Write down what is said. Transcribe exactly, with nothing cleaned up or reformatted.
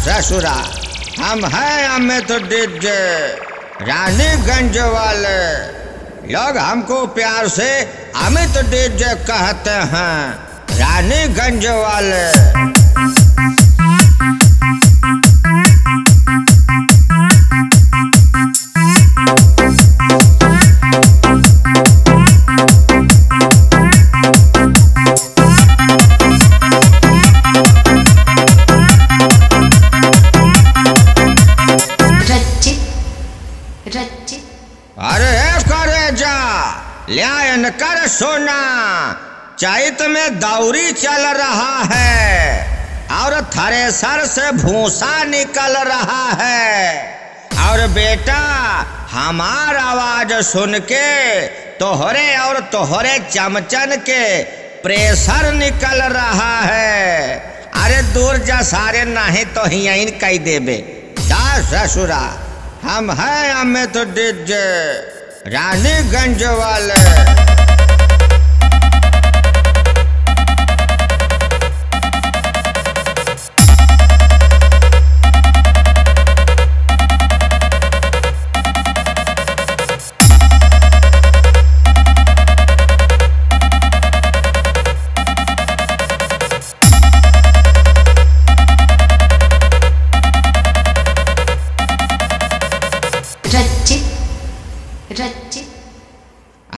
ससुरा हम हैं अमित डीजे रानीगंज वाले लोग हमको प्यार से अमित डीजे कहते हैं। रानीगंज वाले अरे करे जा ल्यायन कर सोना चैत में दौरी चल रहा है और थ्रेसर से भूसा निकल रहा है और बेटा हमार आवाज सुन के तोहरे और तोहरे चमचन के प्रेशर निकल रहा है। अरे दूर जा सारे नहीं तो यहीं कह देबे। जा ससुरा हम हैं अमित डीजे रानीगंज वाले।